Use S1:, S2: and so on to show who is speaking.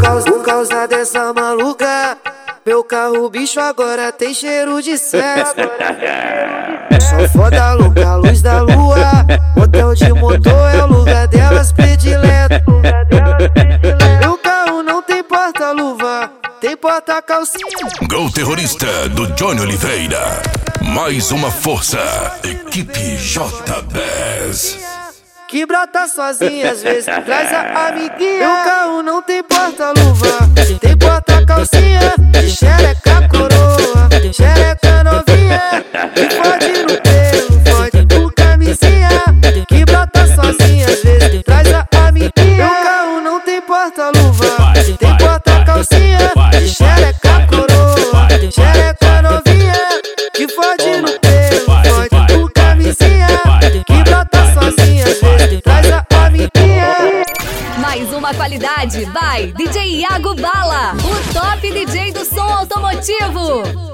S1: Por causa dessa maluca, meu carro bicho agora tem cheiro de sexo. Só foda louca, luz da lua, hotel de motor é o lugar delas predileto. Meu carro não tem porta-luva, tem porta-calcinha.
S2: Gol Terrorista do Johnny Oliveira. Mais uma força, equipe JBS.
S1: Que brota sozinha, às vezes traz a amiguinha. Meu carro não tem porta-luva, tem porta-calcinha. Xereca coroa, xereca novinha. Que fode no pelo, fode no camisinha. Que brota sozinha, às vezes traz a amiguinha. Meu carro não tem porta-luva, tem porta-calcinha. Xereca coroa, xereca novinha. Que fode no pelo, fode no camisinha. Que brota sozinha, às vezes traz a amiguinha.
S3: Mais uma qualidade, vai DJ Iago Bala, o top DJ do som automotivo.